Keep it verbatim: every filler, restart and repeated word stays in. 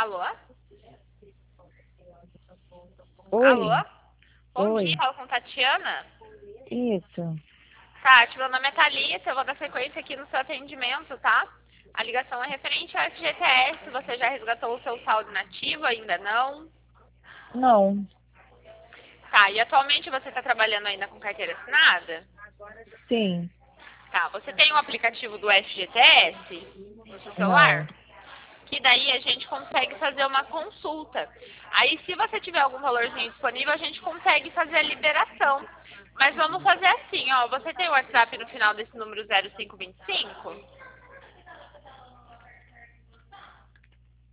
Alô? Alô? Oi, Bom dia, oi, fala com Tatiana. isso. Tati, meu nome é Thalita, eu vou dar sequência aqui no seu atendimento, tá? A ligação é referente ao F G T S, você já resgatou o seu saldo nativo, ainda não? Não, Tá, e atualmente você está trabalhando ainda com carteira assinada? sim, Tá, você tem o aplicativo do F G T S no seu celular? não. Que daí a gente consegue fazer uma consulta. Aí, se você tiver algum valorzinho disponível, a gente consegue fazer a liberação. Mas vamos fazer assim, ó. Você tem o WhatsApp no final desse número zero cinco dois cinco?